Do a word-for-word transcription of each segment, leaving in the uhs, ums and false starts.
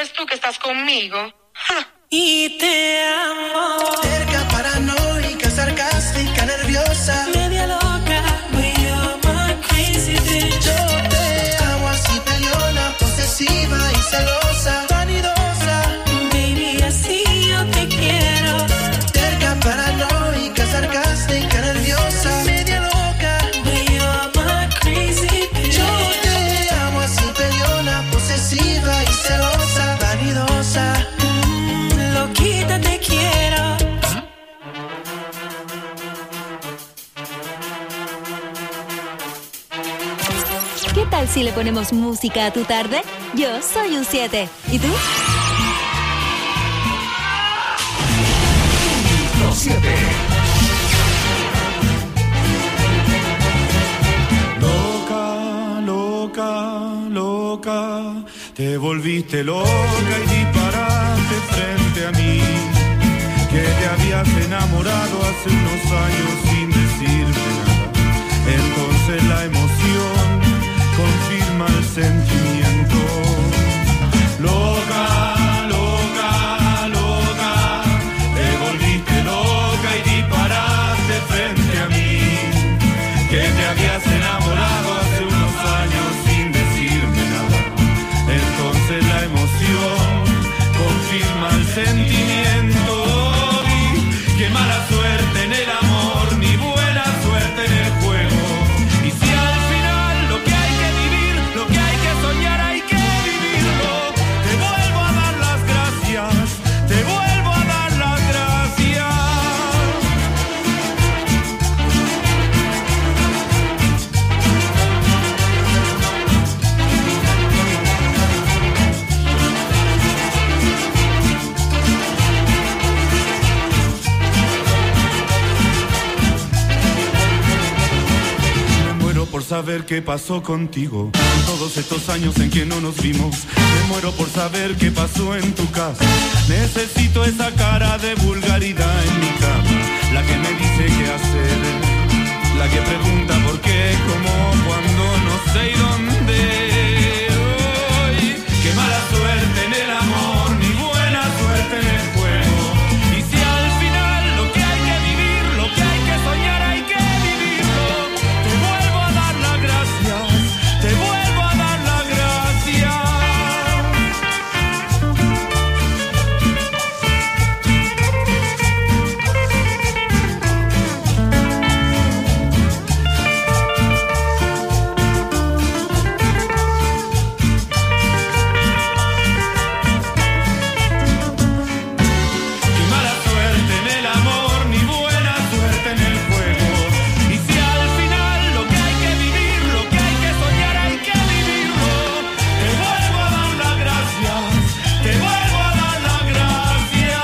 sabes tú que estás conmigo. ¡Ja! Y te amo. Cerca, paranoica, sarcástica, nerviosa, media loca, we are my crazy bitch. yo te amo así peleona, posesiva y celosa, vanidosa, baby, así yo te quiero. cerca, paranoica, sarcástica, nerviosa, media loca, we are my crazy bitch. yo te amo así peleona, posesiva y celosa, vanidosa, mm, loquita te quiero. ¿Qué tal si le ponemos música a tu tarde? Yo soy un siete. ¿Y tú? Los siete. Loca, loca, loca, te volviste loca y disparaste frente a mí, que te habías enamorado hace unos años sin decirme nada. Entonces la emoción confirma el sentimiento. Loca, loca, loca, te volviste loca y disparaste frente a mí, que te habías enamorado hace unos años sin decirme nada. Entonces la emoción confirma el sentimiento. Y qué mala suerte en el amor, ni buena suerte en el juego. Y si al final lo que hay que vivir, lo que hay que soñar, hay que vivirlo. Te vuelvo a dar las gracias, te vuelvo a dar las gracias. Por saber qué pasó contigo todos estos años en que no nos vimos. Me muero por saber qué pasó en tu casa. Necesito esa cara de vulgaridad en mi cama, la que me dice qué hacer, la que pregunta por qué, cómo, cuándo, no sé y dónde. Uy, qué mala suerte en el amor, ni buena suerte en el juego. Y si al final lo que hay que vivir, lo que hay que soñar, hay que vivirlo. Te vuelvo a dar las gracias, te vuelvo a dar las gracias. Qué mala suerte en el amor, ni buena suerte en el juego. Y si al final lo que hay que vivir, lo que hay que soñar, hay que vivirlo. Te vuelvo a dar las gracias, te vuelvo a dar las gracias.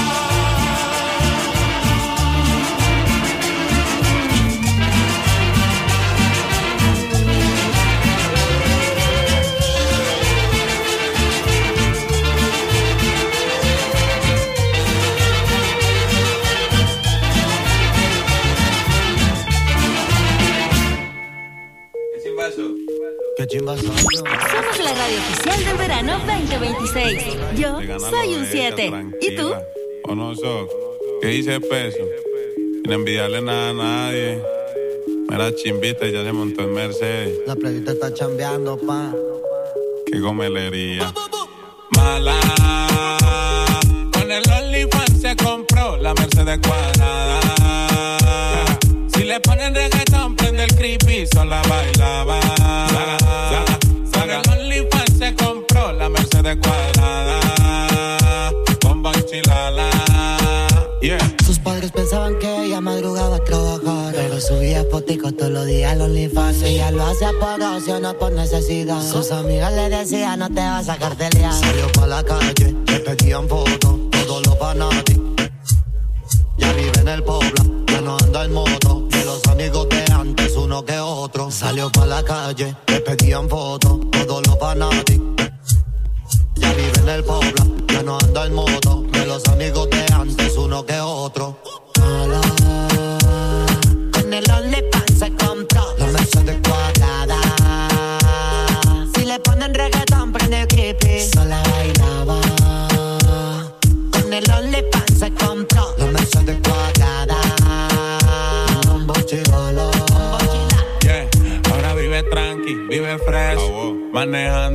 qué chimbazo. Somos la radio oficial del verano veinte veintiséis. Yo soy un siete. ¿Y tú? ¿O no, Soc? ¿Qué dice Peso? Sin envidiarle nada a nadie. Mira, chimbita, ya se montó en Mercedes. La playita está chambeando, pa. Qué gomelería. Mala. Con el OnlyFans se compró la Mercedes cuadrada. Si le ponen reggaetón, prende el creepy, sola bailaba. Saga, saga, saga. Con el OnlyFans se compró la Mercedes cuadrada. Bomba y chilala. Yeah. Sus padres pensaban que ella madrugaba a trabajar, pero subía foticos todos los días al OnlyFans. Ella lo hacía por ocio, no por necesidad. Sus amigas le decían, no te vas a cartelear. Salió pa' la calle, le pedían fotos, todos los fanáticos. Ya vive en el Pobla, ya no anda en moto. De los amigos de antes, uno que otro. Salió pa' la calle, le pedían fotos, todos los fanáticos. Ya vive en el Pobla, ya no anda en moto. De los amigos de antes, uno que otro. Hola. Con el OnlyFans se compró la Mercedes cuadrada. Si le ponen reggaetón, prende creepy, sola bailaba.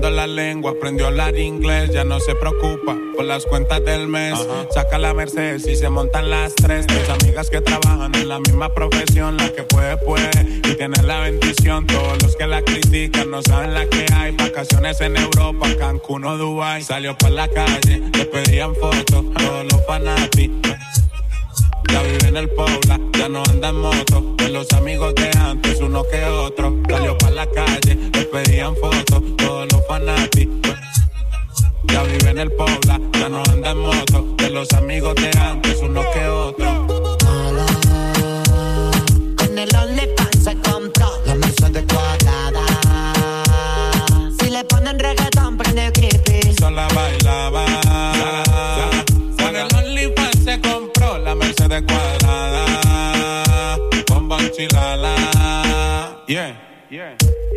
dominando la lengua, aprendió a hablar inglés, ya no se preocupa por las cuentas del mes. Ajá. Saca la Mercedes y se montan las tres. Mis amigas que trabajan en la misma profesión, la que puede, puede y tiene la bendición. Todos los que la critican no saben la que hay. Vacaciones en Europa, Cancún o Dubái. Salió por la calle, le pedían fotos, todos los fanáticos. Ya vive en el Pobla, ya no anda en moto. De los amigos de antes, uno que otro. Salió para la calle, le pedían fotos, todos los fanáticos. Ya vive en el Pobla, ya no anda en moto. De los amigos de antes, uno que otro. Con el OnlyFans se compró la Mercedes cuadrada. Si le ponen reggaetón, prende creepy. Sola bailaba. Con el OnlyFans se compró la Mercedes cuadrada. Con Banchilala. Yeah, yeah.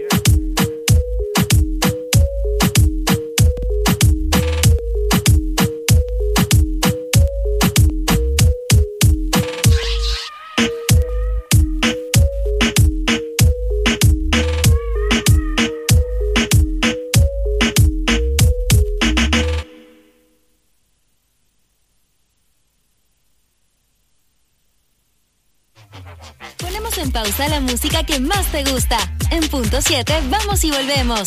Ponemos en pausa la música que más te gusta. En punto siete, vamos y volvemos.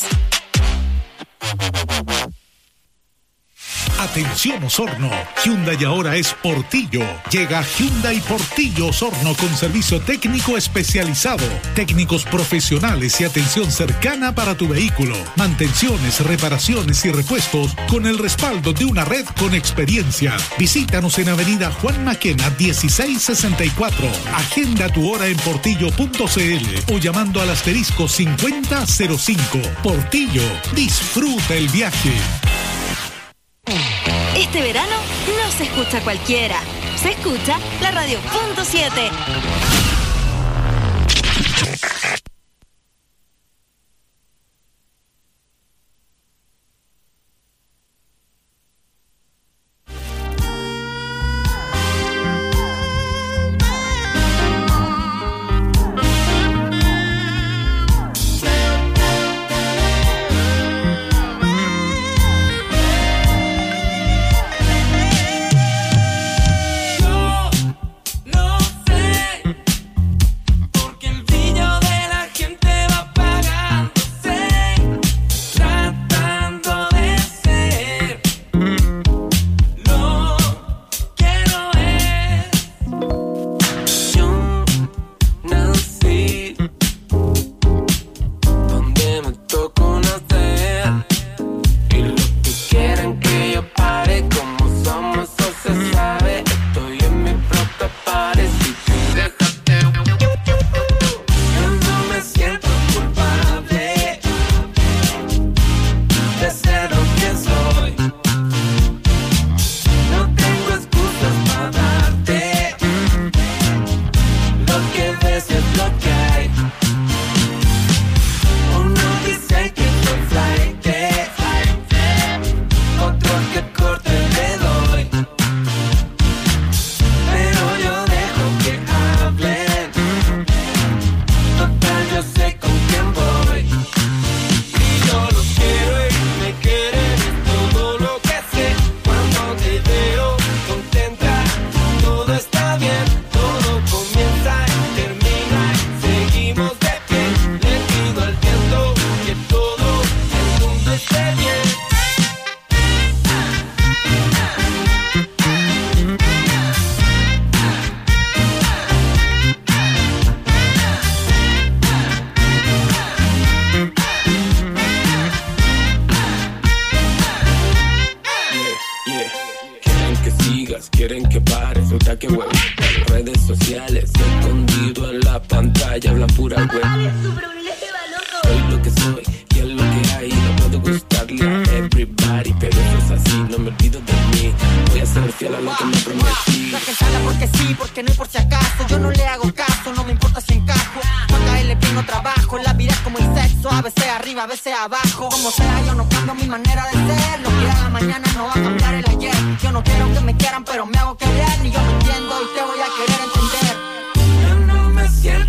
Atención Osorno, Hyundai ahora es Portillo. Llega Hyundai Portillo Osorno con servicio técnico especializado, técnicos profesionales y atención cercana para tu vehículo, mantenciones, reparaciones y repuestos con el respaldo de una red con experiencia. Visítanos en Avenida Juan Maquena dieciséis sesenta y cuatro. Agenda tu hora en portillo punto c l o llamando al asterisco cincuenta cero cinco. Portillo, disfruta el viaje. Este verano no se escucha cualquiera. Se escucha la radio punto siete.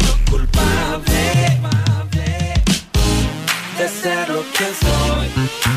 De ser lo que soy.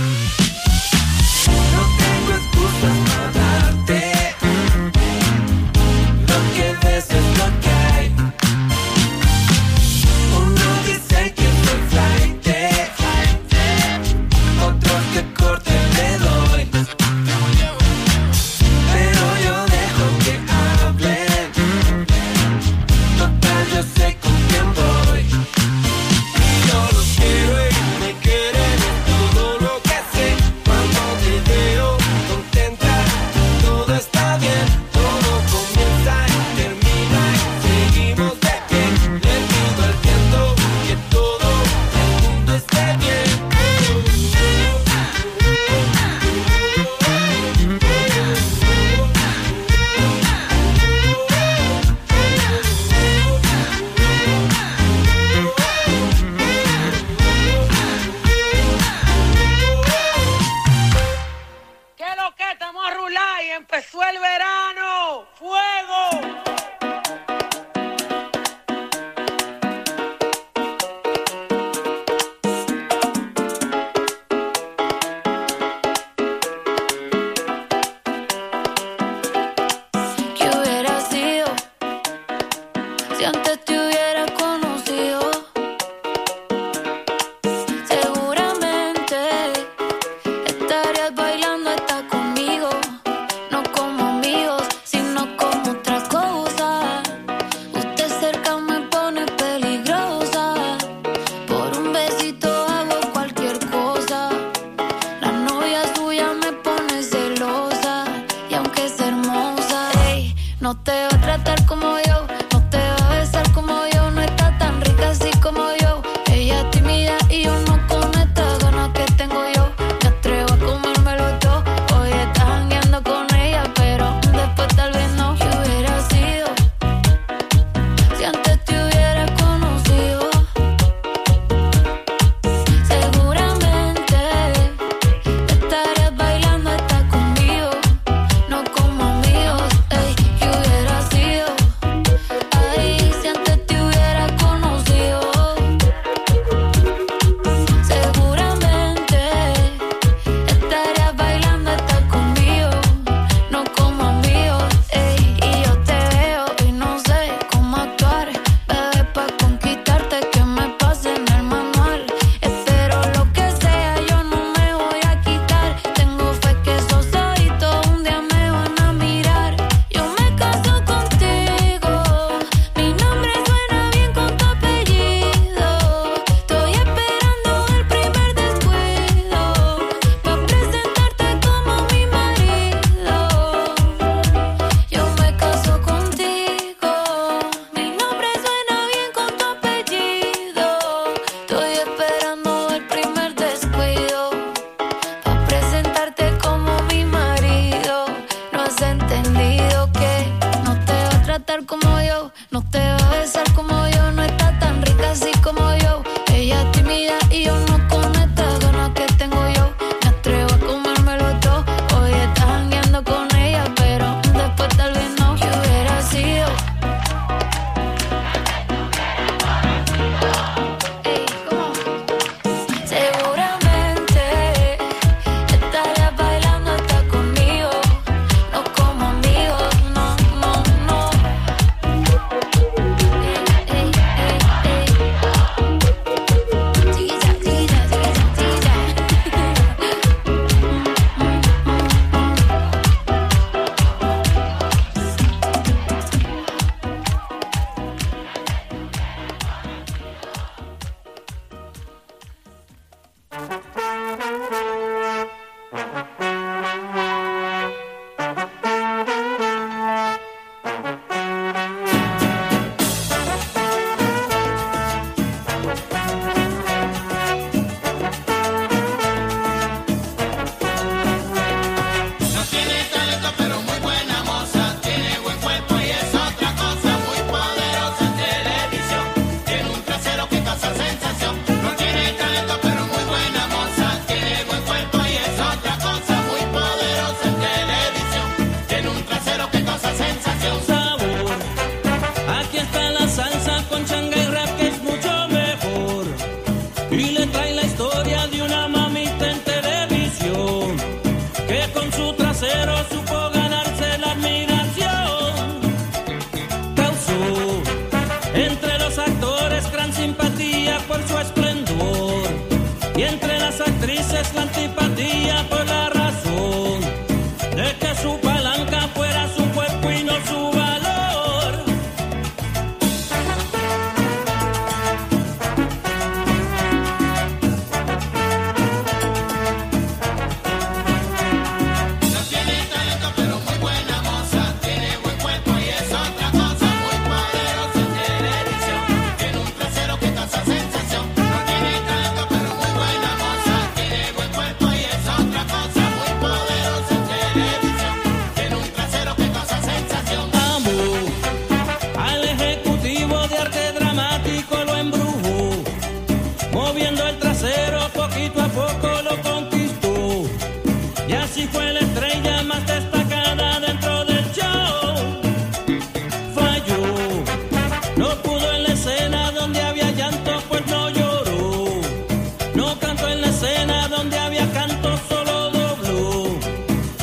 estamos a rular y empezó el verano. ¡Fuego!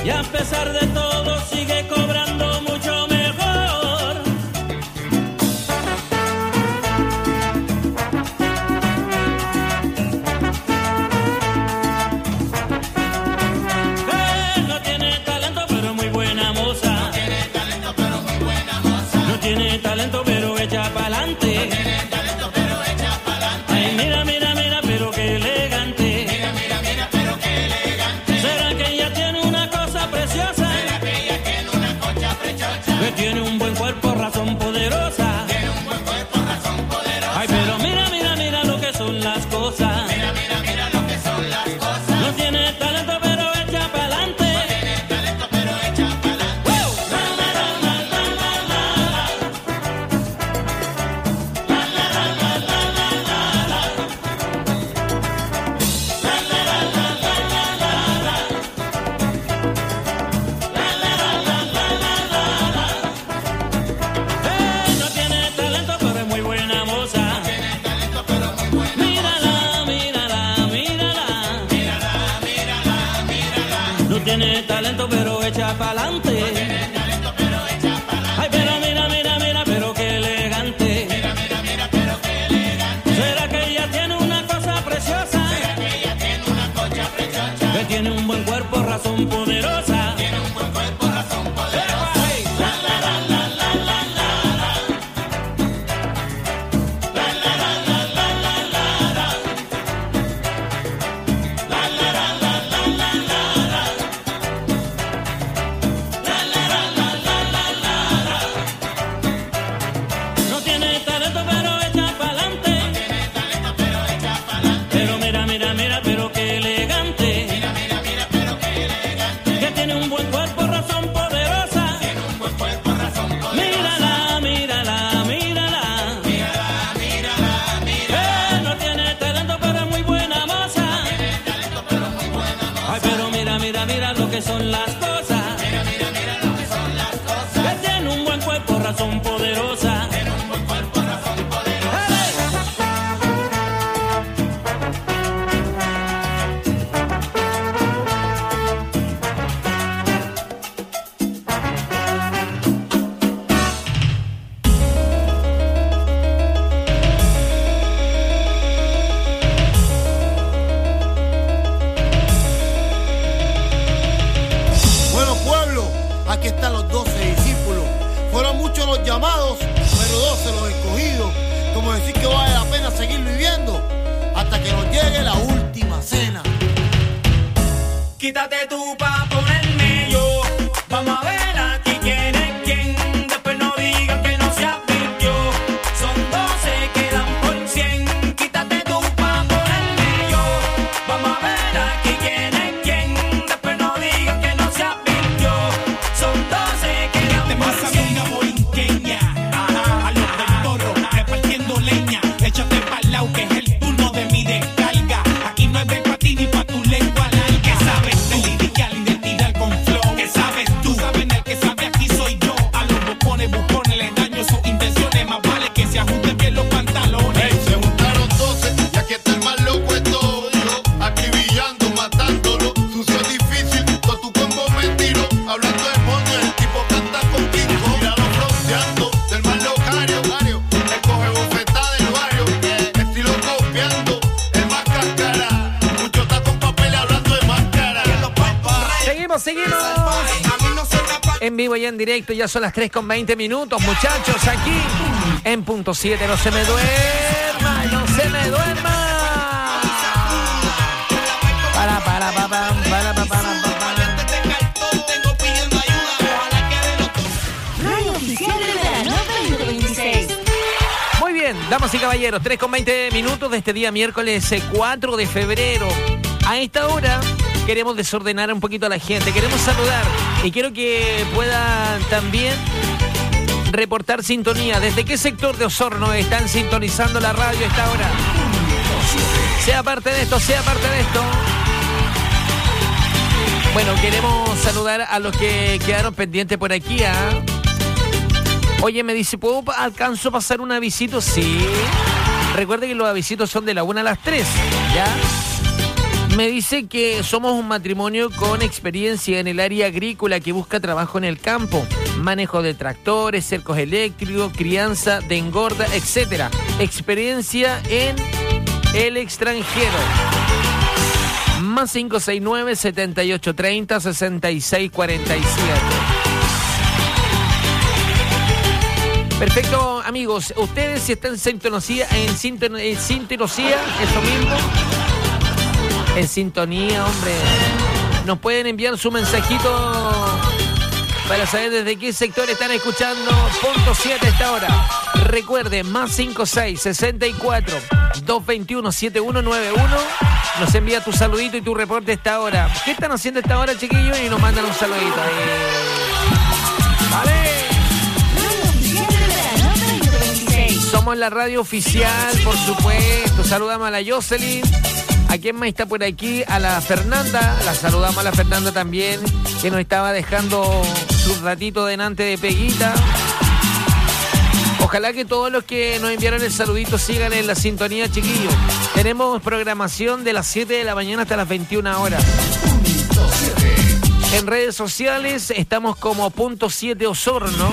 y a pesar de todo sigue cobrando mucho mejor. Eh, no tiene talento pero muy buena moza. No tiene talento pero muy buena moza. No tiene talento pero echa pa'lante. No tiene talento pero echa pa'lante. Ay, mira, mira, mira, pero qué elegante. Mira, mira, mira, pero qué elegante. ¿Será que ella tiene una cosa preciosa? ¿Será que ella tiene una concha prechocha? Que tiene un buen cuerpo, razón poderosa. Tiene un buen cuerpo, razón poderosa. Ay, pero mira, mira, mira lo que son las cosas. Mira, mira, mira lo que son las cosas. No tiene talento pero echa pa'lante. No tiene talento pero echa pa'lante. ¡Wow! La, la, la, la, la, la, la. La, la, la, la, la, la, la, la. La, la, la, la, la, la, la, la. La, la, la, la, la, la, la, la. Eh, no tiene talento pero es muy buena moza. No tiene talento pero muy buena moza. Mírala, mírala, mírala. Mírala, mírala, mírala. No tiene talento pero echa pa'lante. No tiene talento pero echa pa'lante. Ay, pero mira, mira, mira, pero qué elegante. Mira, mira, mira, pero qué elegante. ¿Será que ella tiene una cosa preciosa? ¿Será que ella tiene una concha prechocha? Que tiene un buen cuerpo, razón poderosa. Tiene un buen cuerpo, razón poderosa. La, la, la, la, la, la, la, la. La, la, la, la, la, la, la, la. La, la, la, la, la, la, la, la. La, la, la, la, la, la, la, la. No tiene talento pero echa pa'lante. No tiene talento pero echa pa'lante. Pero mira, mira, mira, pero qué elegante. Mira, mira, mira, pero qué elegante. Que tiene un buen cuerpo, razón poderosa. Tiene un buen cuerpo, razón poderosa. Mírala, mírala, mírala. Mírala, mírala, mírala. Eh, no tiene talento pero es muy buena moza. No tiene talento pero muy buena moza. Ay, pero mira, mira, mira lo que son las cosas. Mira, mira, mira lo que son las cosas. Que tiene un buen cuerpo, razón poderosa. Tiene un buen cuerpo, razón poderosa. Bueno, pueblo, aquí están los doce discípulos. Fueron muchos los llamados, pero doce los escogidos. Como decir que vale la pena seguir viviendo hasta que nos llegue la última cena. Quítate tú pa' ponerme yo. Vamos a ver aquí quién es quién. Después no digan que no se advirtió. Son doce, quedan por cien. Quítate tú pa' ponerme yo. Vamos a ver aquí quién es quién. Después no digan que no se advirtió. Son doce, quedan Te por pasa cien. una borinqueña, a los del toro, repartiendo leña. Échate pa'l lado que es el turno de mi descarga. Aquí no hay break pa' ti ni pa' tu lengua larga. ¿Qué sabes tú? Lirical, identidad con flow. ¿Qué sabes tú? Saben el que sabe aquí soy yo. A los bucones, bucones les daño sus intenciones. Más vale que se ajusten bien los pantalones. Se juntaron doce y aquí está el más loco de todo. Acribillando, matándolo. Sucio difícil, con tu combo me tiro. Hablando de moño, el tipo canta con pico. Míralo fronteando, del más locario. El coge bofeta del barrio. Estilo copiando, el más cáscara. Mucho está con papel hablando de máscara. Seguimos, seguimos. En vivo y en directo, ya son las tres con veinte minutos, muchachos, aquí en punto siete. No se me duerma, no se me duerma. Para, para, para, para, para, para, para, Radio Oficial del Verano veinte veintiséis. Muy bien, damas y caballeros, tres con veinte minutos de este día miércoles eh, cuatro de febrero. A esta hora queremos desordenar un poquito a la gente, queremos saludar y quiero que puedan también reportar sintonía. ¿Desde qué sector de Osorno están sintonizando la radio a esta hora? Sea parte de esto, sea parte de esto. Bueno, queremos saludar a los que quedaron pendientes por aquí, ¿ah? ¿eh? Oye, me dice, ¿puedo alcanzo a pasar un avisito? Sí. Recuerde que los avisitos son de la una a las tres, ¿ya? Me dice que somos un matrimonio con experiencia en el área agrícola que busca trabajo en el campo, manejo de tractores, cercos eléctricos, crianza de engorda, etcétera. Experiencia en el extranjero. Más cinco seis nueve, setenta y ocho treinta, sesenta y seis cuarenta y siete. Perfecto, amigos. Ustedes si están en sintonía, en sintonía, en sintonía, eso mismo. En sintonía, hombre. Nos pueden enviar su mensajito para saber desde qué sector están escuchando. Punto siete a esta hora. Recuerden, más cinco seis, sesenta y cuatro, doscientos veintiuno, setenta y uno noventa y uno. Nos envía tu saludito y tu reporte a esta hora. ¿Qué están haciendo a esta hora, chiquillos? Y nos mandan un saludito. Eh... ¡Vale! Somos la radio oficial, por supuesto. Saludamos a la Jocelyn. ¿A quién más está por aquí? A la Fernanda. La saludamos a la Fernanda también, que nos estaba dejando su ratito delante de Peguita. Ojalá que todos los que nos enviaron el saludito sigan en la sintonía, chiquillos. Tenemos programación de las siete de la mañana hasta las veintiuna horas. En redes sociales estamos como punto siete Osorno.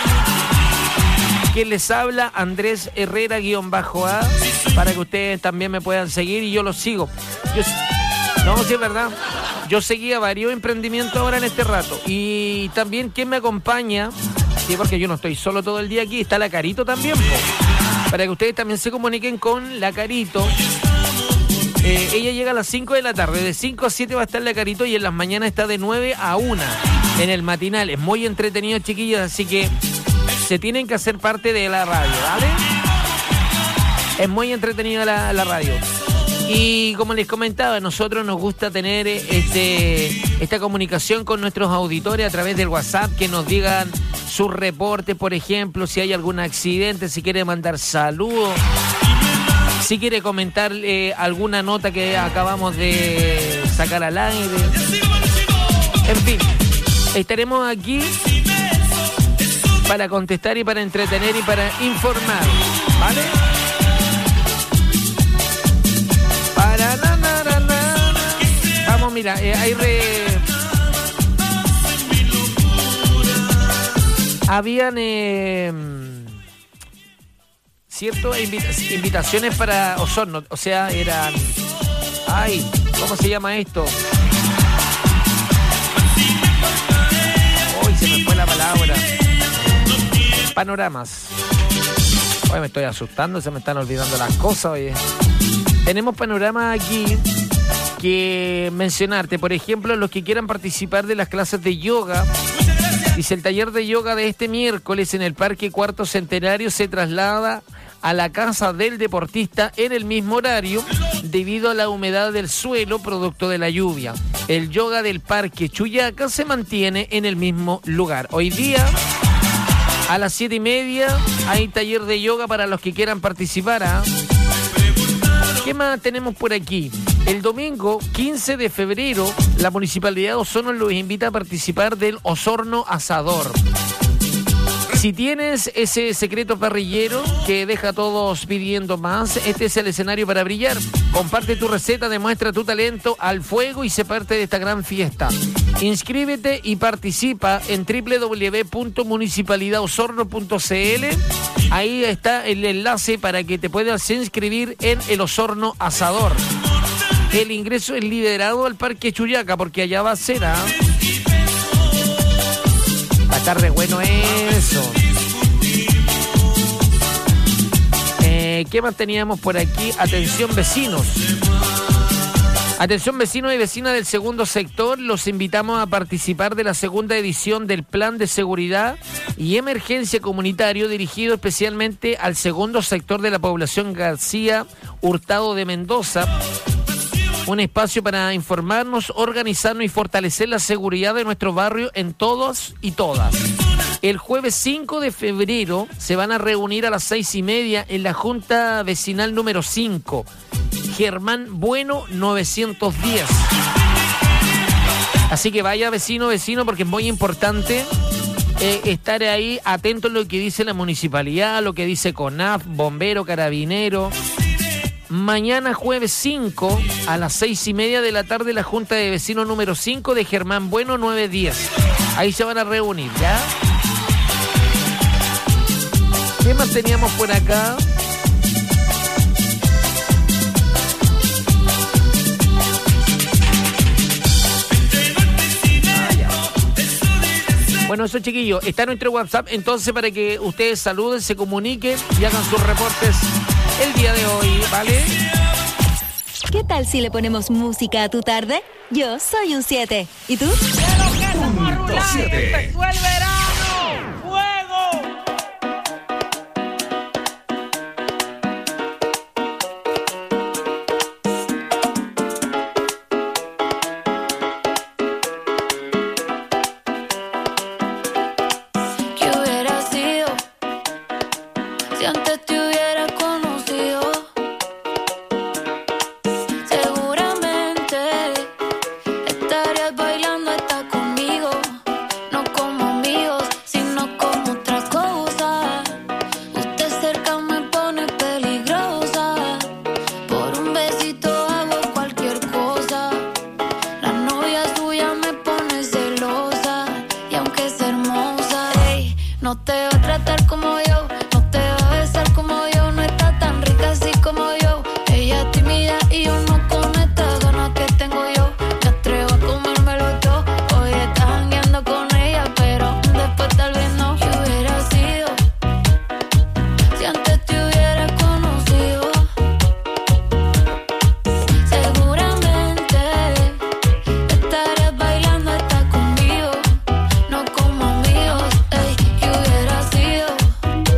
Quien les habla, Andrés Herrera guión bajo A, para que ustedes también me puedan seguir y yo los sigo. Yo, no, sí es verdad. Yo seguía varios emprendimientos ahora en este rato. Y también quien me acompaña, sí, porque yo no estoy solo todo el día aquí, está la Carito también, po, para que ustedes también se comuniquen con la Carito. Eh, ella llega a las cinco de la tarde, de cinco a siete va a estar la Carito y en las mañanas está de nueve a una en el matinal. Es muy entretenido, chiquillos, así que se tienen que hacer parte de la radio, ¿vale? Es muy entretenida la, la radio. Y como les comentaba, a nosotros nos gusta tener este, esta comunicación con nuestros auditores a través del WhatsApp, que nos digan sus reportes, por ejemplo, si hay algún accidente, si quiere mandar saludos, si quiere comentar eh, alguna nota que acabamos de sacar al aire. En fin, estaremos aquí para contestar y para entretener y para informar, ¿vale? Para na, na, na, na. Vamos, mira, eh, hay re... Habían eh, cierto Invita- invitaciones para Osorno, o sea, eran, ay, ¿cómo se llama esto? Hoy se me fue la palabra. Panoramas. Hoy me estoy asustando, se me están olvidando las cosas, oye. Tenemos panoramas aquí que mencionarte. Por ejemplo, los que quieran participar de las clases de yoga. Dice, el taller de yoga de este miércoles en el Parque Cuarto Centenario se traslada a la casa del deportista en el mismo horario debido a la humedad del suelo producto de la lluvia. El yoga del Parque Chuyaca se mantiene en el mismo lugar. Hoy día, a las siete y media, hay taller de yoga para los que quieran participar. ¿eh? ¿Qué más tenemos por aquí? El domingo quince de febrero, la Municipalidad de Osorno los invita a participar del Osorno Asador. Si tienes ese secreto parrillero que deja a todos pidiendo más, este es el escenario para brillar. Comparte tu receta, demuestra tu talento al fuego y sé parte de esta gran fiesta. Inscríbete y participa en doble u doble u doble u punto municipalidad osorno punto c l. Ahí está el enlace para que te puedas inscribir en el Osorno Asador. El ingreso es liderado al Parque Chuyaca, porque allá va a ser, ¿ah? ¿eh? Va a estar re bueno eso. Eh, ¿Qué más teníamos por aquí? Atención, vecinos. Atención, vecinos y vecinas del segundo sector, los invitamos a participar de la segunda edición del Plan de Seguridad y Emergencia Comunitario dirigido especialmente al segundo sector de la población García Hurtado de Mendoza. Un espacio para informarnos, organizarnos y fortalecer la seguridad de nuestro barrio en todos y todas. El jueves cinco de febrero se van a reunir a las seis y media en la Junta Vecinal número cinco, Germán Bueno novecientos diez. Así que vaya vecino, vecino, porque es muy importante eh, estar ahí atento a lo que dice la municipalidad, lo que dice CONAF, bombero, carabinero, Mañana jueves cinco a las seis y media de la tarde la Junta de Vecinos número cinco de Germán Bueno nueve diez. Ahí se van a reunir, ¿ya? ¿Qué más teníamos por acá? Bueno, eso, chiquillos, está nuestro WhatsApp, entonces para que ustedes saluden, se comuniquen y hagan sus reportes el día de hoy, ¿vale? ¿Qué tal si le ponemos música a tu tarde? Yo soy un siete. ¿Y tú? Quiero que estamos a rular. Empezó el verano. ¡Fuego! ¿Qué hubiera sido si antes te hubiera conocido? Seguramente estarías bailando hasta conmigo, no como amigos, sino como otra cosa. Usted cerca me pone peligrosa, por un besito hago cualquier cosa. La novia suya me pone celosa, y aunque es hermosa, ey, no te va a tratar como yo, no te va a besar como yo, no está tan rica así como yo. Ella es tímida y yo no con estas ganas que tengo yo. Me atrevo a comérmelo todo. Hoy estás jangueando con ella, pero después tal vez no. ¿Qué hubiera sido si antes te hubiera conocido? Seguramente estarías bailando hasta conmigo, no como amigos. Ey, ¿qué hubiera sido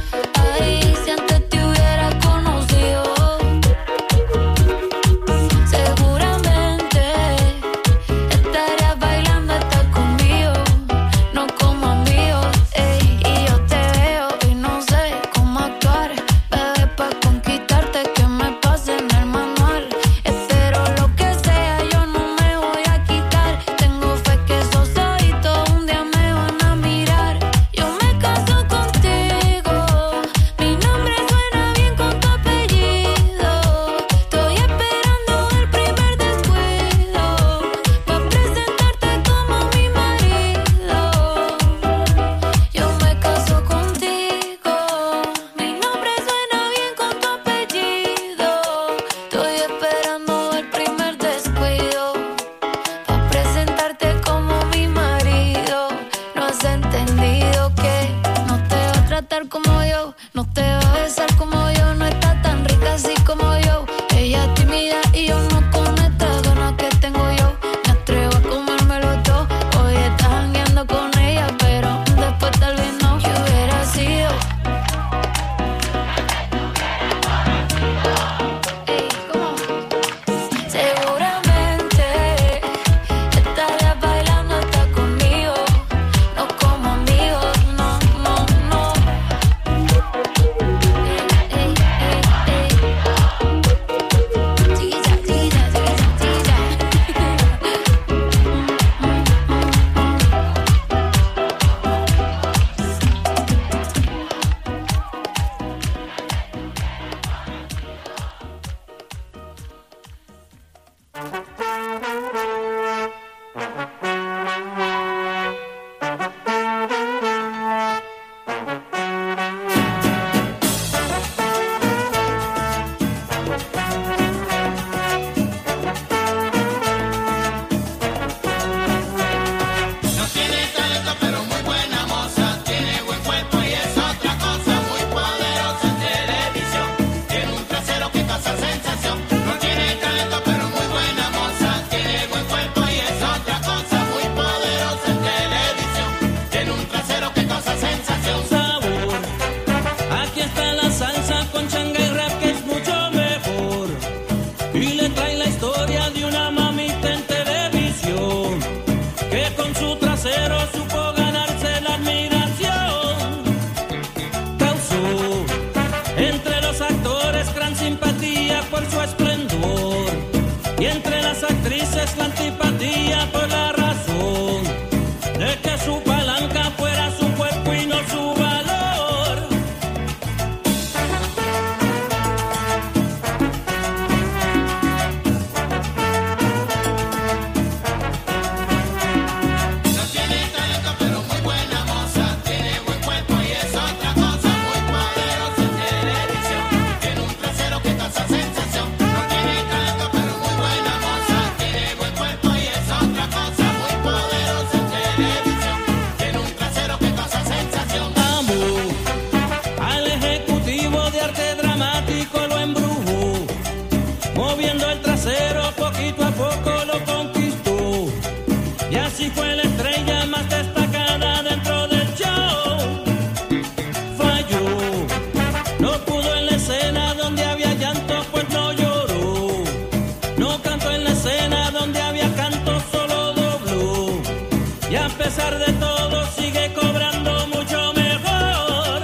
pesar de todo sigue cobrando mucho mejor.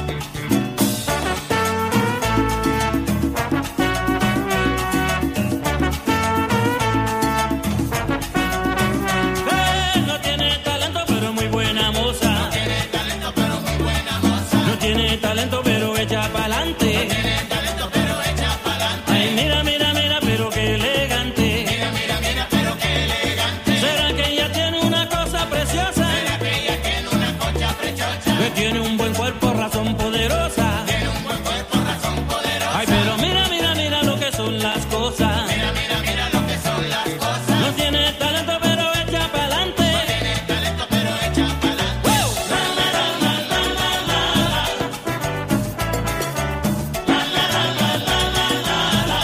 Eh, no tiene talento pero muy buena moza. No tiene talento pero muy buena moza. No tiene talento pero echa pa'lante. Ay, mira, mira, mira, pero qué elegante. Mira, mira, mira, pero qué elegante. ¿Será que ella tiene una cosa preciosa? ¿Será que ella tiene una concha preciosa? Que tiene un buen cuerpo, razón poderosa. Tiene un buen cuerpo, razón poderosa. Ay, pero mira, mira, mira lo que son las cosas. Mira, mira, mira lo que son las cosas. No tiene talento, pero echa pa'lante. No tiene talento, pero echa pa'lante. ¡Wow! La, la, la, la, la, la, la. La, la, la, la, la, la, la.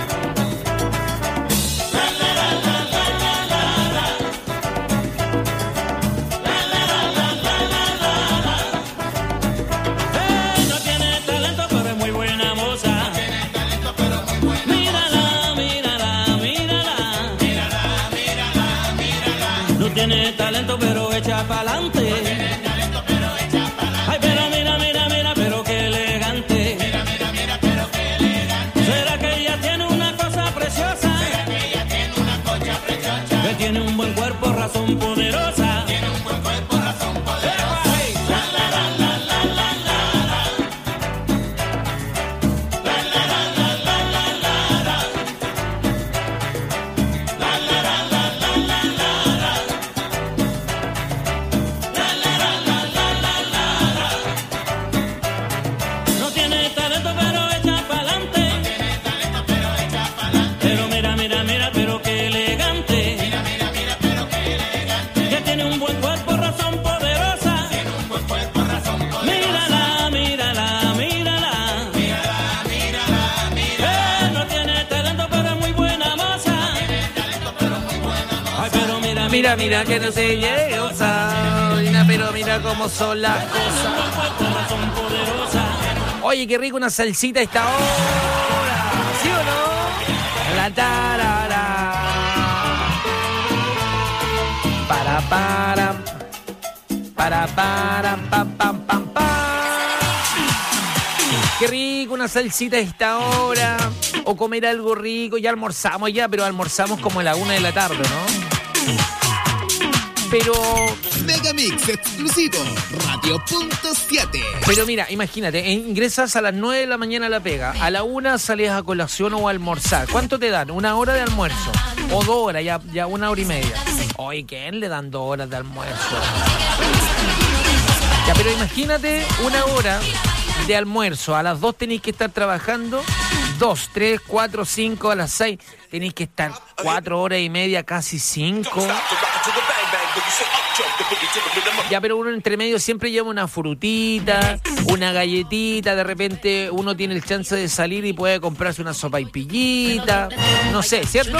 Eh, no tiene talento, pero es muy buena moza. No tiene talento, pero muy buena. Mírala, mírala, mírala. Mírala, mírala, mírala. No tiene talento, pero echa pa'lante. No tiene talento, pero echa pa'lante. Ay, pero mira, mira, mira, pero qué elegante. Mira, mira, mira, pero qué elegante. ¿Será que ella tiene una cosa preciosa? ¿Será que ella tiene una concha preciosa? Que tiene un buen cuerpo, razón poderosa. Tiene un buen cuerpo, razón poderosa. La, la, la, la, la, la, la. La, la, la, la, la, la, la. La, la, la, la, la, la, la. La, la, la, la, la, la, la. No tiene talento, pero echa pa'lante. No tiene talento, pero echa pa'lante. Pero mira, mira, mira, pero qué elegante. Mira, mira, mira, pero qué elegante. Que tiene un buen cuerpo, razón poderosa. Tiene un buen cuerpo, razón poderosa. Mírala, mírala, mírala. Mírala, mírala, mírala. Eh, no tiene talento, pero es muy buena moza. No tiene talento, pero muy buena moza. Ay, pero mira, Mira, mira que no se llega, mira, pero mira cómo son las cosas. razón poderosa. Oye, qué rico una salsita a esta hora, ¿sí o no? La tarara. Para para para para pam pam pam pam. Qué rico una salsita a esta hora. O comer algo rico. Ya almorzamos ya, pero almorzamos como a la una de la tarde, ¿no? Pero Megamix exclusivo, Radio Punto siete. Pero mira, imagínate, ingresas a las nueve de la mañana a la pega, a la una sales a colación o a almorzar. ¿Cuánto te dan? ¿Una hora de almuerzo? ¿O dos horas? Ya, ya una hora y media. Oye, ¿quién le dan dos horas de almuerzo? Ya, pero imagínate una hora de almuerzo. A las dos tenéis que estar trabajando. Dos, tres, cuatro, cinco, a las seis. Tenéis que estar cuatro horas y media, casi cinco. Ya, pero uno entre medio siempre lleva una frutita, una galletita, de repente uno tiene el chance de salir y puede comprarse una sopaipillita, no sé, ¿cierto?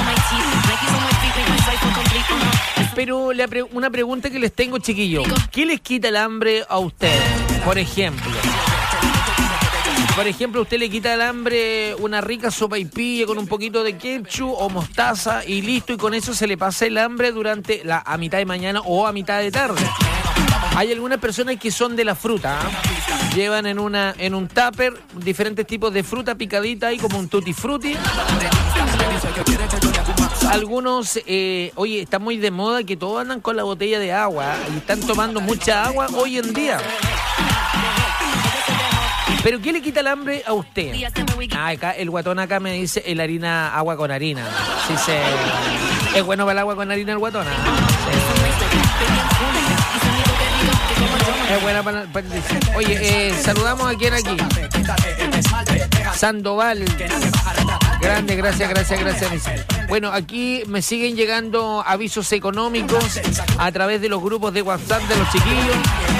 Pero la pre- una pregunta que les tengo, chiquillos, ¿qué les quita el hambre a ustedes? Por ejemplo, por ejemplo, a usted le quita el hambre una rica sopaipilla con un poquito de ketchup o mostaza y listo, y con eso se le pasa el hambre durante la a mitad de mañana o a mitad de tarde. Hay algunas personas que son de la fruta, ¿eh? Llevan en una en un tupper diferentes tipos de fruta picadita ahí como un tutti frutti. Algunos, eh, oye, está muy de moda que todos andan con la botella de agua y están tomando mucha agua hoy en día. ¿Pero qué le quita el hambre a usted? Ah, acá, el guatón acá me dice el harina, agua con harina. Sí, se... ¿Es bueno para el agua con harina el guatón? Ah, sí. Es buena para... para... Oye, eh, saludamos a quien aquí. Sandoval. Grande, gracias, gracias, gracias. Bueno, aquí me siguen llegando avisos económicos a través de los grupos de WhatsApp de los chiquillos.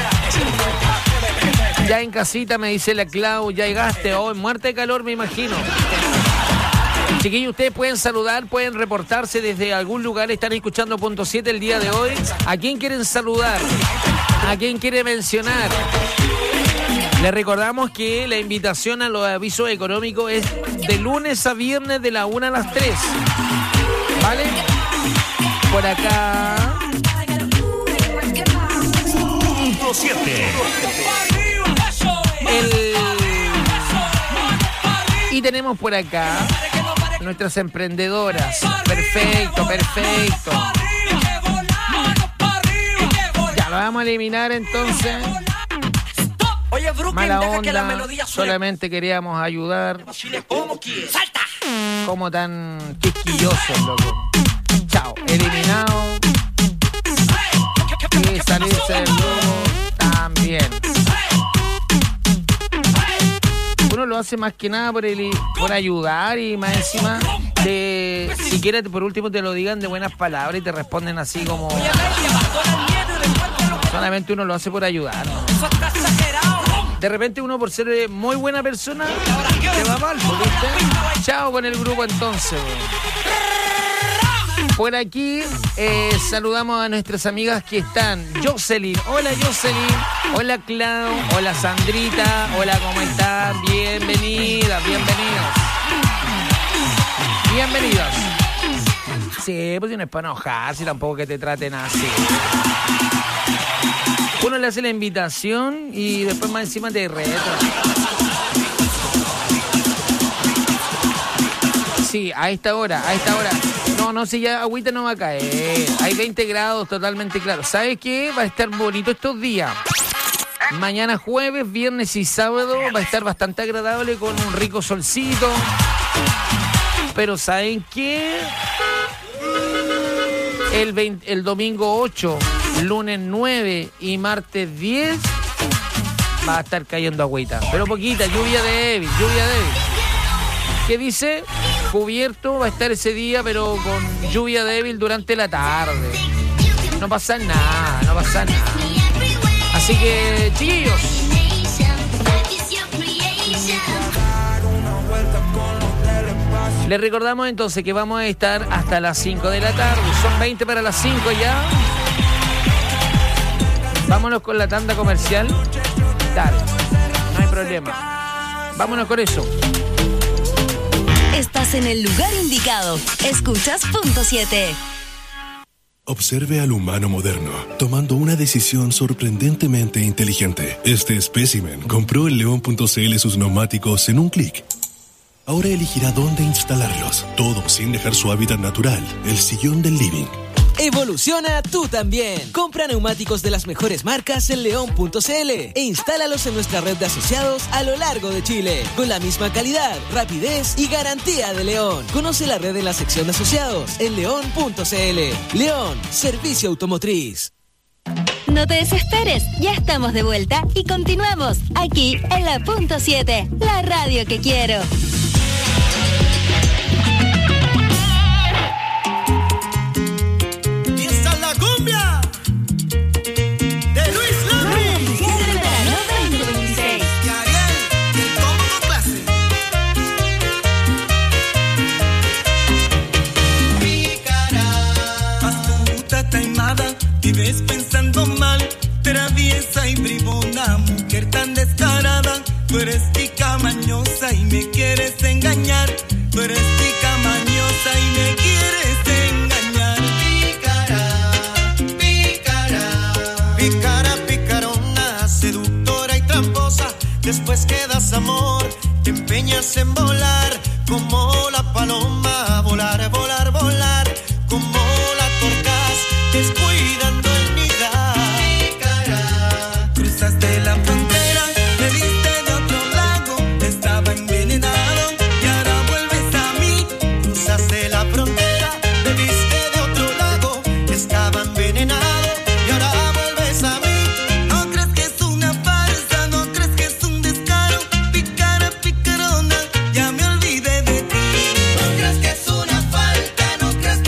Ya en casita me dice la Clau, ya llegaste hoy, muerte de calor me imagino. Chiquillos, ustedes pueden saludar, pueden reportarse desde algún lugar, están escuchando Punto siete el día de hoy. ¿A quién quieren saludar? ¿A quién quiere mencionar? Les recordamos que la invitación a los avisos económicos es de lunes a viernes de la una a las tres. ¿Vale? Por acá... punto siete. El... Y tenemos por acá nuestras emprendedoras. Perfecto, perfecto. Ya lo vamos a eliminar entonces. Oye, Brooklyn, Mala deja que la onda, melodía suene. solamente queríamos ayudar. ¿Cómo quieres? ¡Salta! Como tan quisquillosos, loco. Chao, eliminado. Y salirse del grupo también. Uno lo hace más que nada por el, por ayudar y más encima de, si quieres por último te lo digan de buenas palabras y te responden así como solamente uno lo hace por ayudar, ¿no? De repente uno por ser muy buena persona te va mal, ¿viste? Chao con el grupo entonces. Por aquí eh, saludamos a nuestras amigas que están. Jocelyn, hola Jocelyn, hola Clau, hola Sandrita, hola, ¿cómo están? Bienvenidas, bienvenidas. Bienvenidas. Sí, pues no es para enojarse, tampoco que te traten así. Uno le hace la invitación y después más encima te reta. Sí, a esta hora, a esta hora. No, no, si ya agüita no va a caer. Hay veinte grados totalmente claro. ¿Sabes qué? Va a estar bonito estos días. Mañana jueves, viernes y sábado va a estar bastante agradable con un rico solcito. Pero ¿saben qué? El, veinte, el domingo ocho, lunes nueve y martes diez va a estar cayendo agüita. Pero poquita, lluvia débil, lluvia débil. ¿Qué dice? Cubierto va a estar ese día, pero con lluvia débil durante la tarde. No pasa nada, no pasa nada. Así que, chiquillos, les recordamos entonces que vamos a estar hasta las cinco de la tarde. Son veinte para las cinco ya. Vámonos con la tanda comercial. Dale, no hay problema. Vámonos con eso. Estás en el lugar indicado. Escuchas punto siete. Observe al humano moderno, tomando una decisión sorprendentemente inteligente. Este espécimen compró en león punto c l sus neumáticos en un clic. Ahora elegirá dónde instalarlos, todo sin dejar su hábitat natural, el sillón del living. Evoluciona tú también. Compra neumáticos de las mejores marcas en león punto c l e instálalos en nuestra red de asociados a lo largo de Chile, con la misma calidad, rapidez y garantía de León. Conoce la red en la sección de asociados en león punto c l. León, servicio automotriz. No te desesperes, ya estamos de vuelta y continuamos aquí en la punto siete, la radio que quiero. Vives pensando mal, traviesa y bribona, mujer tan descarada. Tú eres tica mañosa y me quieres engañar. Tú eres tica mañosa y me quieres engañar. Pícara, pícara, pícara, picarona, seductora y tramposa. Después que das amor, te empeñas en volar como la paloma, volar, volar, volar como la torcaz, descuidando el nidal. Pícara, cruzaste la frontera, me viste de otro lago, estaba envenenado y ahora vuelves a mí. Cruzaste la frontera, me viste de otro lago, estaba envenenado y ahora vuelves a mí. No crees que es una farsa, no crees que es un descaro. Pícara, picarona, ya me olvidé de ti. No crees que es una falta, no crees que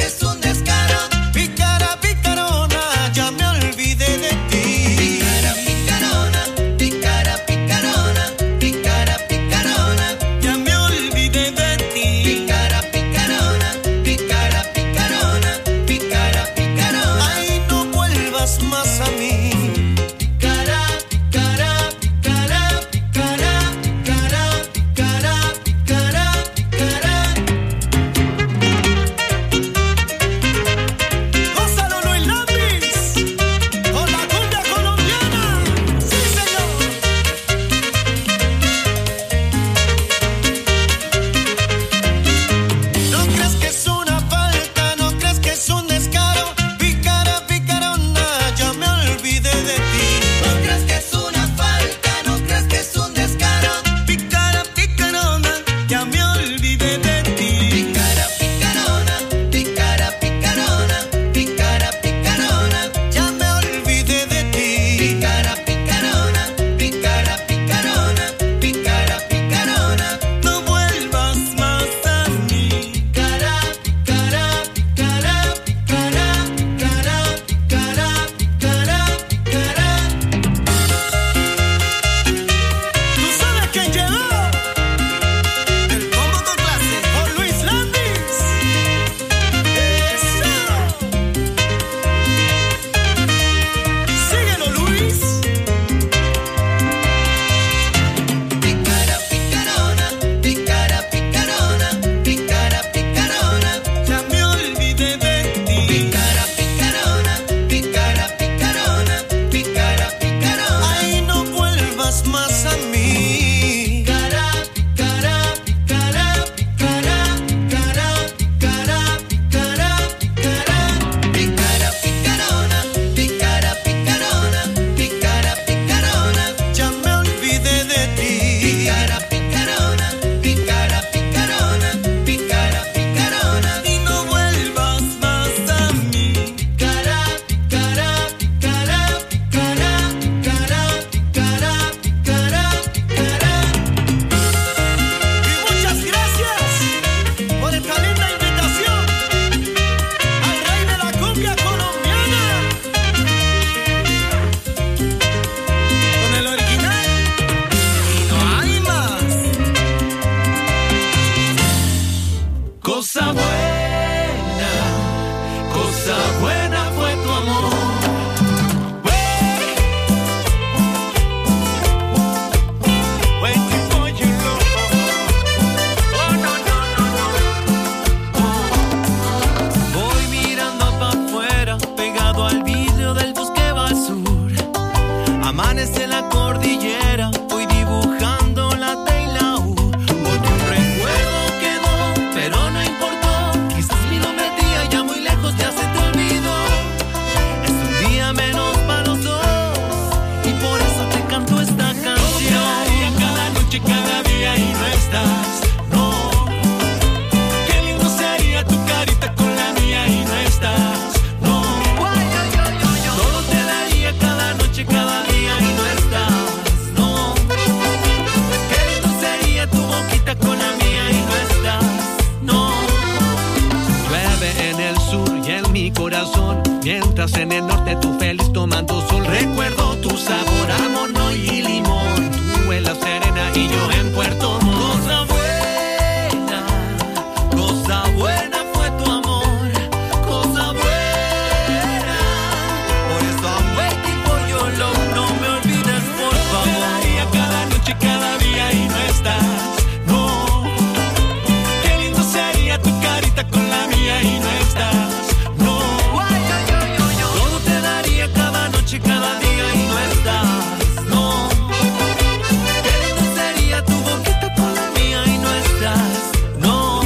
Amanece la cordillera, voy dibujando la T y la U. Porque un recuerdo quedó, pero no importó. Quizás mi nombre a ti allá muy lejos ya se te olvidó. Es un día menos para los dos y por eso te canto esta canción. Cada día, cada noche, cada día y no estás. No, qué lindo sería tu carita con la mía y no estás. No, todo te daría cada noche, cada día y no estás. No, qué lindo sería tu boquita con la mía y no estás. No, llueve en el sur y en mi corazón, mientras en el norte tú feliz tomando sol. Recuerdo tu sabor a mono y limón, tú en La Serena y yo en Puerto Montt. Cosa buena, cosa buena fue tu amor, cosa buena. Por eso I'm waiting for your love, no me olvides por favor. Cada día, cada noche, cada día y no estás. No, qué lindo sería tu carita con la mía y no estás. No, todo te daría cada noche, cada día y no estás. No, qué lindo sería tu boquita con la mía y no estás. No,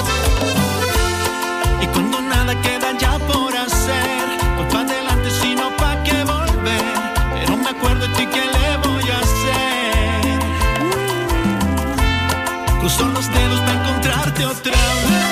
y cuando nada queda ya por hacer, pues pa' adelante sino pa' qué volver. Pero me acuerdo de ti, ¿qué le voy a hacer? Cruzo los dedos para encontrarte otra vez.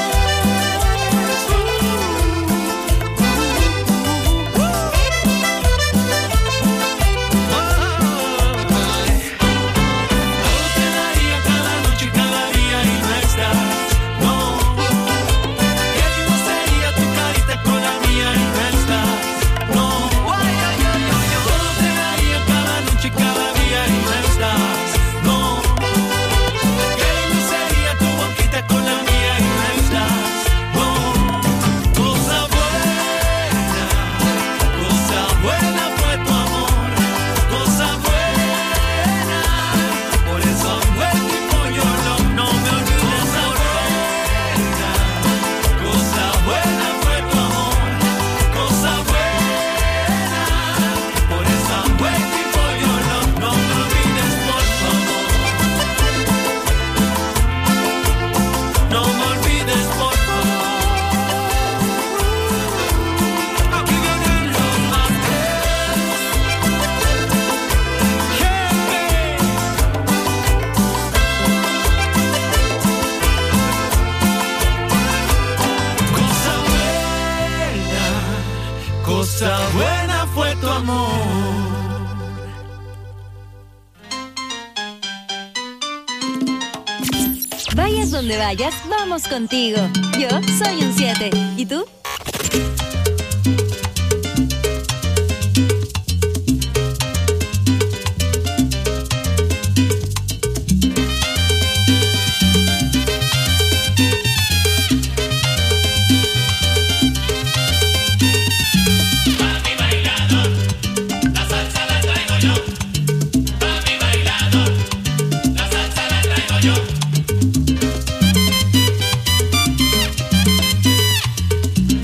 Cosa buena fue tu amor. Vayas donde vayas, vamos contigo. Yo soy un siete. ¿Y tú? Yo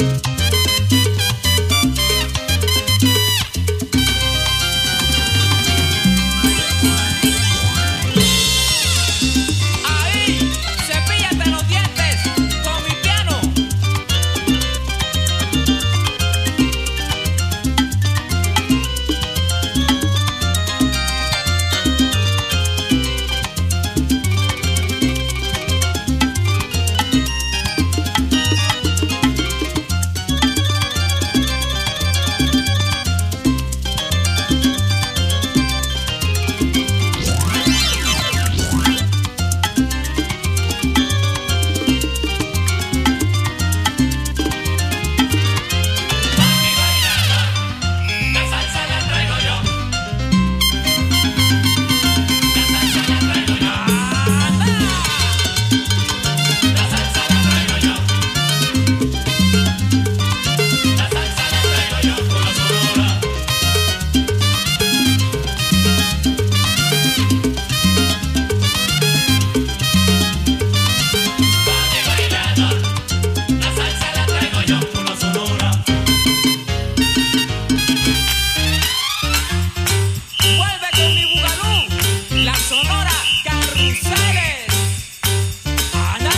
Vuelve con mi bugalú, la sonora Carruseles. Ana.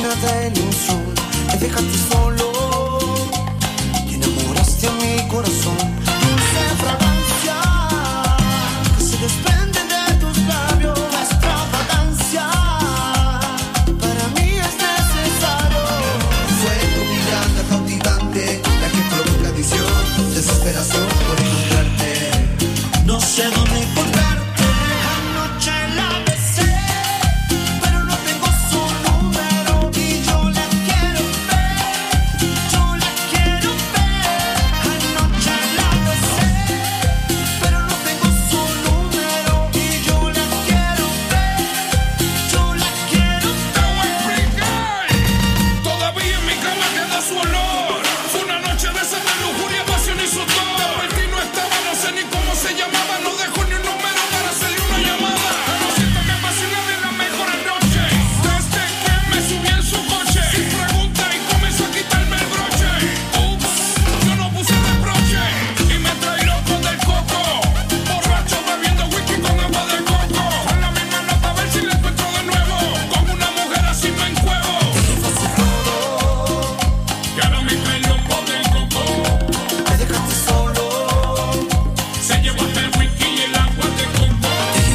llena de ilusión. Me dejaste solo y enamoraste a mi corazón. Dulce fragancia que se desprende de tus labios. La extravagancia para mí es necesario. Fue tu mirada cautivante la que provoca adicción, desesperación por encontrarte. No sé dónde encontrarte. Anoche la besé, pero no tengo su número y yo la quiero ver. Yo la quiero ver. Anoche la besé, pero no tengo su número y yo la quiero ver. Yo la quiero ver. Todavía en mi cama queda su olor. Fue una noche de esa de lujuria, pasión y sudor. De ti no estaba, no sé ni cómo se llamaba. No dejó ni un número para hacerle una llamada. Pero siento que pasé una de las mejores noches. Desde que me subí en su coche, sin pregunta y comenzó a quitarme el broche. Ups, yo no puse reproche y me traí loco del coco. Borracho bebiendo whisky con agua de coco. Con la misma nota a ver si le encuentro de nuevo. Con una mujer así me encuevo. Y ahora me trae loco del coco. Me dejaste solo. Se llevó hasta el whisky y el agua de coco.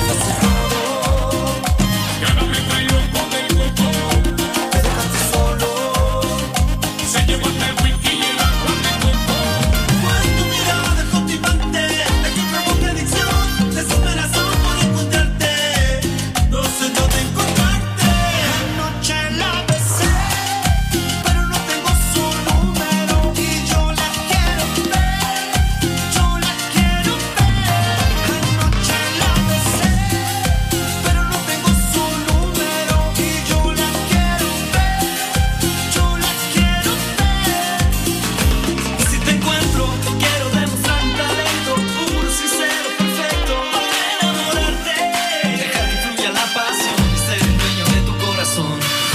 Y ahora me trae loco del coco. Me dejaste solo. Se llevó hasta el whisky y el agua de coco. Fue tu mirada cautivante la que provoca adicción, desesperación por encontrarte. No sé dónde encontrarte. Anoche la besé, pero no tengo su número y yo la quiero ver. Yo la quiero ver. Anoche la besé, pero no tengo su número y yo la quiero ver. Yo la quiero ver. Y si te encuentro, quiero demostrar un talento puro, sincero, perfecto para enamorarte. Dejar que fluya la pasión y ser el dueño de tu corazón.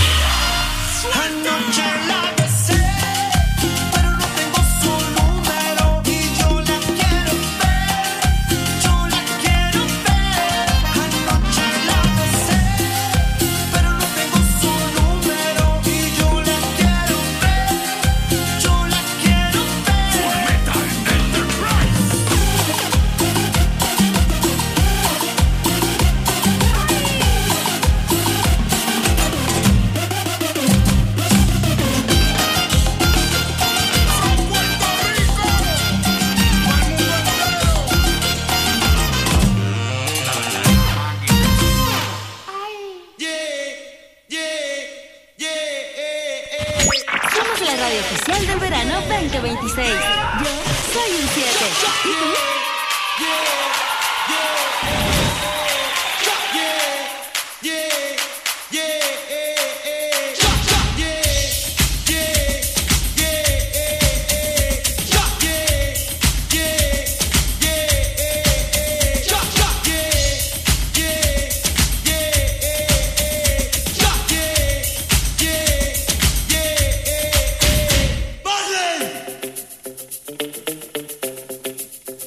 Anoche la besé, pero no tengo su número y yo la quiero ver. Yo la quiero ver. Anoche la besé, pero no tengo su número y yo la quiero ver. Yo la quiero ver. Somos la radio oficial del verano veinte veintiséis. Yo soy un siete. ¿Y tú?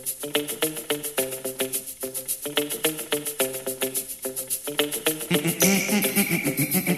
Mm-mm.